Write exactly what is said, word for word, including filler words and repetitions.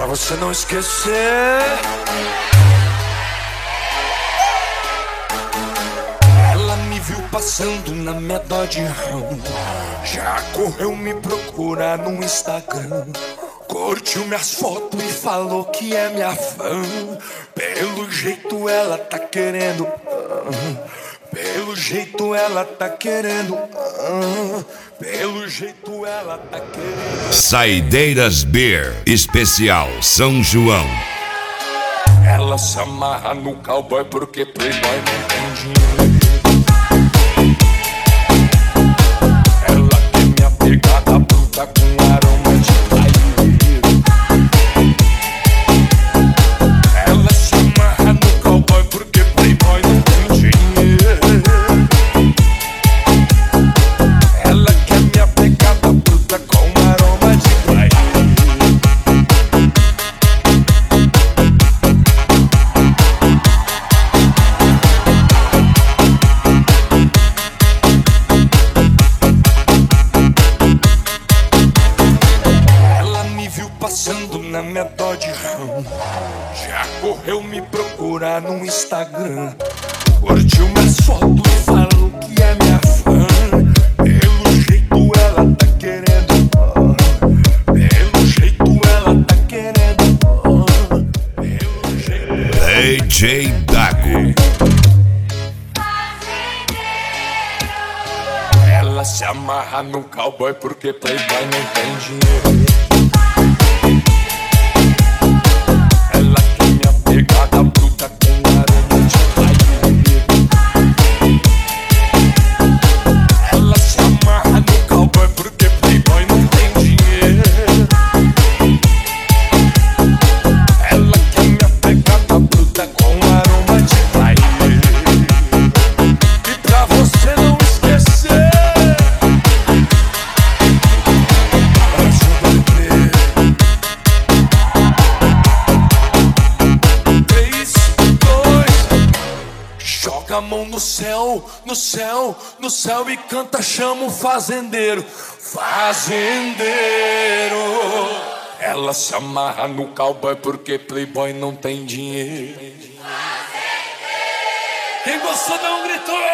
você não esquecer. Ela me viu passando na minha Dodge Ram, já correu me procurar no Instagram, curtiu minhas fotos e falou que é minha fã. Pelo jeito ela tá querendo, ah, pelo jeito ela tá querendo, ah, pelo jeito ela tá querendo. Saideiras Beer Especial São João. Ela se amarra no cowboy porque playboy não tem dinheiro. Ela tem minha pegada bruta com aroma de paieiro. Ela se amarra no cowboy porque playboy não tem dinheiro. Ela quer minha pegada bruta com aroma de paieiro. Passando na minha Dodge Ram, já correu me procurar no Instagram, curtiu minhas fotos e falou que é minha fã. Pelo jeito ela tá querendo, ah, pelo jeito ela tá querendo, ah, pelo jeito. D J Dago. Ela se amarra no cowboy porque playboy não tem dinheiro. Ela tem minha pegada bruta com aroma de paieiro. Ela se amarra no cowboy porque playboy não tem dinheiro. Ela quer minha pegada bruta com aroma de paieiro. E pra você não esquecer, joga a mão no céu, no céu, no céu e canta, chama o fazendeiro, fazendeiro. Ela se amarra no cowboy porque playboy não tem dinheiro. Quem gostou dá um grito.